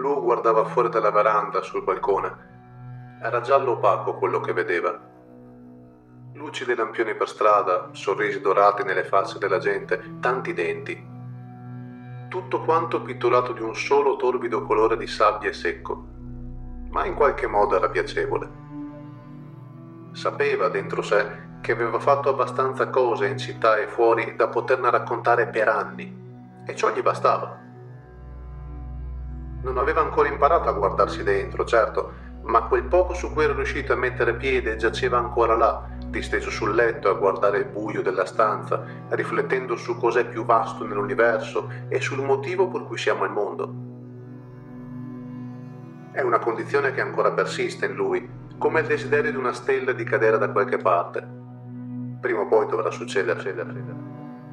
Lu guardava fuori dalla veranda sul balcone. Era giallo opaco quello che vedeva. Luci dei lampioni per strada, sorrisi dorati nelle facce della gente, tanti denti. Tutto quanto pitturato di un solo torbido colore di sabbia e secco, ma in qualche modo era piacevole. Sapeva dentro sé che aveva fatto abbastanza cose in città e fuori da poterne raccontare per anni, e ciò gli bastava. Non aveva ancora imparato a guardarsi dentro, certo, ma quel poco su cui era riuscito a mettere piede giaceva ancora là, disteso sul letto a guardare il buio della stanza, riflettendo su cos'è più vasto nell'universo e sul motivo per cui siamo al mondo. È una condizione che ancora persiste in lui, come il desiderio di una stella di cadere da qualche parte. Prima o poi dovrà succedere.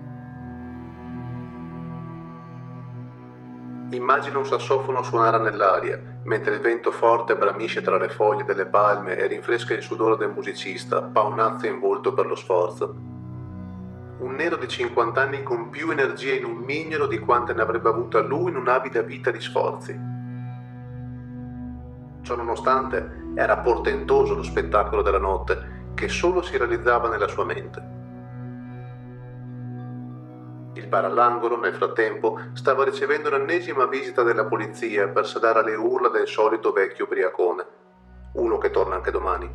Immagina un sassofono suonare nell'aria, mentre il vento forte bramisce tra le foglie delle palme e rinfresca il sudore del musicista, paonazzo in volto per lo sforzo. Un nero di 50 anni con più energia in un mignolo di quante ne avrebbe avuta lui in un'avida vita di sforzi. Ciononostante, era portentoso lo spettacolo della notte, che solo si realizzava nella sua mente. Il bar all'angolo, nel frattempo, stava ricevendo l'ennesima visita della polizia per sedare alle urla del solito vecchio ubriacone. Uno che torna anche domani.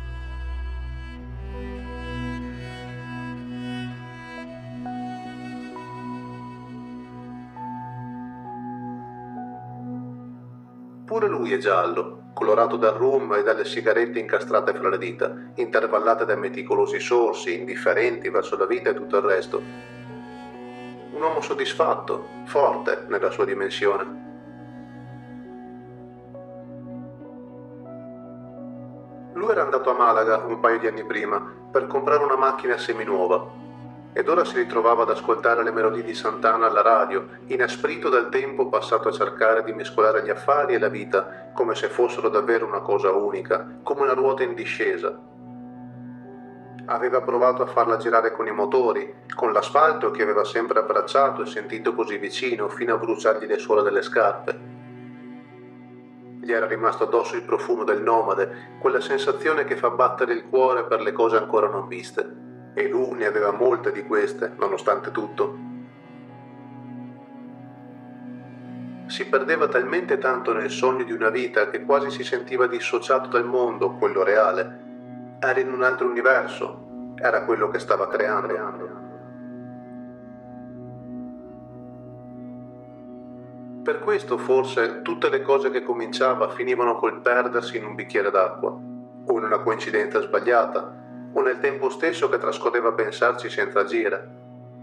Pure lui è giallo, colorato dal rum e dalle sigarette incastrate fra le dita, intervallate da meticolosi sorsi, indifferenti verso la vita e tutto il resto. Un uomo soddisfatto, forte nella sua dimensione. Lui era andato a Malaga un paio di anni prima per comprare una macchina seminuova ed ora si ritrovava ad ascoltare le melodie di Santana alla radio, inasprito dal tempo passato a cercare di mescolare gli affari e la vita come se fossero davvero una cosa unica, come una ruota in discesa. Aveva provato a farla girare con i motori, con l'asfalto che aveva sempre abbracciato e sentito così vicino fino a bruciargli le suole delle scarpe. Gli era rimasto addosso il profumo del nomade, quella sensazione che fa battere il cuore per le cose ancora non viste. E lui ne aveva molte di queste, nonostante tutto. Si perdeva talmente tanto nel sogno di una vita che quasi si sentiva dissociato dal mondo, quello reale. Era in un altro universo, era quello che stava creando. Per questo forse tutte le cose che cominciava finivano col perdersi in un bicchiere d'acqua, o in una coincidenza sbagliata, o nel tempo stesso che trascorreva a pensarci senza agire.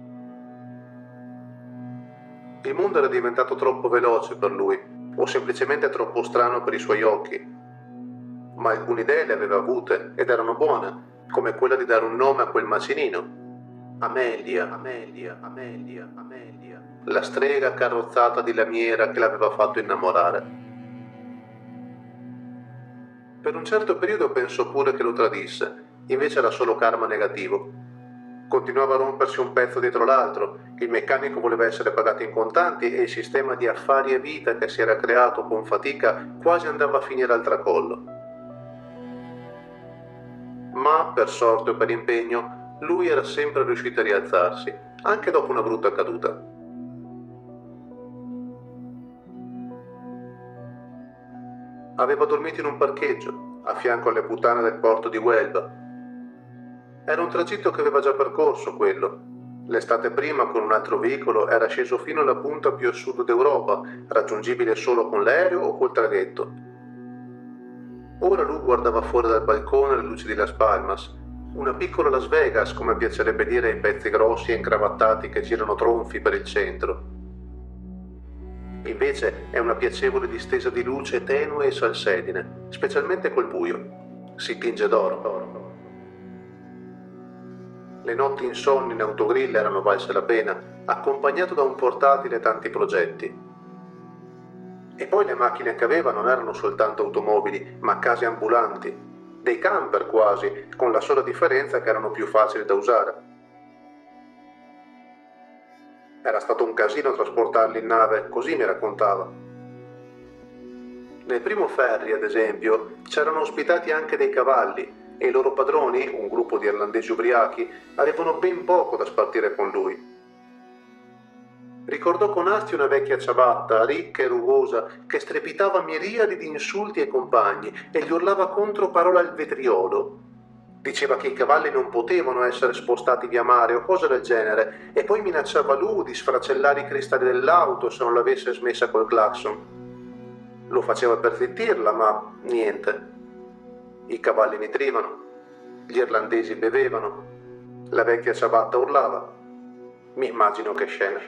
Il mondo era diventato troppo veloce per lui, o semplicemente troppo strano per i suoi occhi. Ma alcune idee le aveva avute ed erano buone, come quella di dare un nome a quel macinino. Amelia, la strega carrozzata di lamiera che l'aveva fatto innamorare. Per un certo periodo pensò pure che lo tradisse, invece era solo karma negativo. Continuava a rompersi un pezzo dietro l'altro, il meccanico voleva essere pagato in contanti e il sistema di affari e vita che si era creato con fatica quasi andava a finire al tracollo. Ma, per sorte o per impegno, lui era sempre riuscito a rialzarsi, anche dopo una brutta caduta. Aveva dormito in un parcheggio, a fianco alle puttane del porto di Huelva. Era un tragitto che aveva già percorso, quello. L'estate prima, con un altro veicolo, era sceso fino alla punta più a sud d'Europa, raggiungibile solo con l'aereo o col traghetto. Ora lui guardava fuori dal balcone le luci di Las Palmas, una piccola Las Vegas, come piacerebbe dire ai pezzi grossi e incravattati che girano tronfi per il centro. Invece è una piacevole distesa di luce tenue e salsedine, specialmente col buio. Si tinge d'oro. Le notti insonni in autogrill erano valse la pena, accompagnato da un portatile e tanti progetti. E poi le macchine che aveva non erano soltanto automobili, ma case ambulanti, dei camper quasi, con la sola differenza che erano più facili da usare. Era stato un casino trasportarli in nave, così mi raccontava. Nel primo ferry, ad esempio, c'erano ospitati anche dei cavalli e i loro padroni, un gruppo di irlandesi ubriachi, avevano ben poco da spartire con lui. Ricordò con astio una vecchia ciabatta, ricca e rugosa, che strepitava miriadi di insulti ai compagni e gli urlava contro parole al vetriolo. Diceva che i cavalli non potevano essere spostati via mare o cose del genere, e poi minacciava lui di sfracellare i cristalli dell'auto se non l'avesse smessa col clacson. Lo faceva per zittirla, ma niente. I cavalli nitrivano, gli irlandesi bevevano, la vecchia ciabatta urlava. Mi immagino che scena.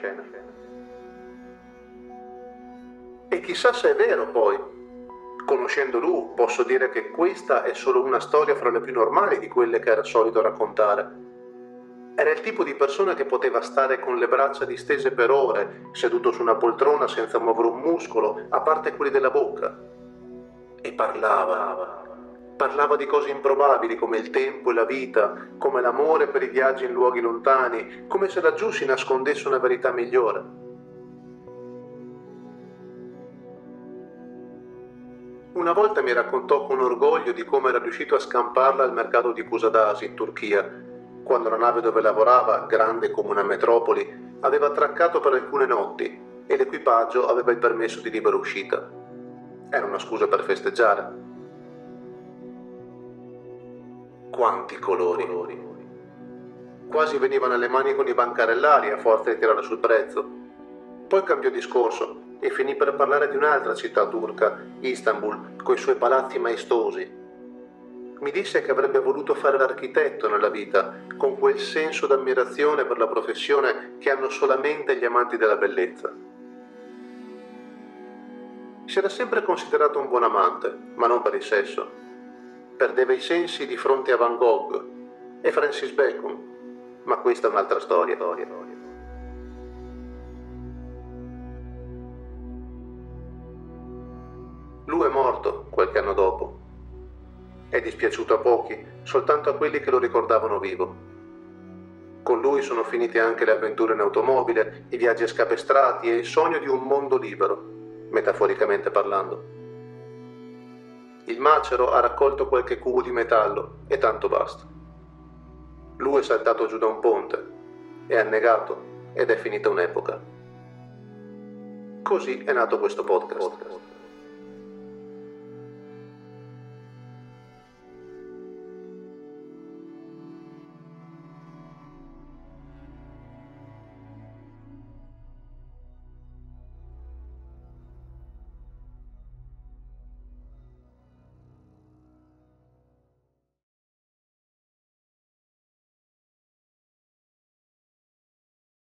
E chissà se è vero poi. Conoscendo lui, posso dire che questa è solo una storia fra le più normali di quelle che era solito raccontare. Era il tipo di persona che poteva stare con le braccia distese per ore, seduto su una poltrona senza muovere un muscolo, a parte quelli della bocca. E parlava di cose improbabili come il tempo e la vita, come l'amore per i viaggi in luoghi lontani, come se laggiù si nascondesse una verità migliore. Una volta mi raccontò con orgoglio di come era riuscito a scamparla al mercato di Kusadasi in Turchia, quando la nave dove lavorava, grande come una metropoli, aveva attraccato per alcune notti e l'equipaggio aveva il permesso di libera uscita. Era una scusa per festeggiare. Quanti colori! Quasi venivano alle mani con i bancarellari a forza di tirare sul prezzo. Poi cambiò discorso e finì per parlare di un'altra città turca, Istanbul, coi suoi palazzi maestosi. Mi disse che avrebbe voluto fare l'architetto nella vita, con quel senso d'ammirazione per la professione che hanno solamente gli amanti della bellezza. Si era sempre considerato un buon amante, ma non per il sesso. Perdeva i sensi di fronte a Van Gogh e Francis Bacon, ma questa è un'altra storia. Lui è morto qualche anno dopo. È dispiaciuto a pochi, soltanto a quelli che lo ricordavano vivo. Con lui sono finite anche le avventure in automobile, i viaggi a scapestrati e il sogno di un mondo libero, metaforicamente parlando. Il macero ha raccolto qualche cubo di metallo e tanto basta. Lui è saltato giù da un ponte, è annegato ed è finita un'epoca. Così è nato questo podcast.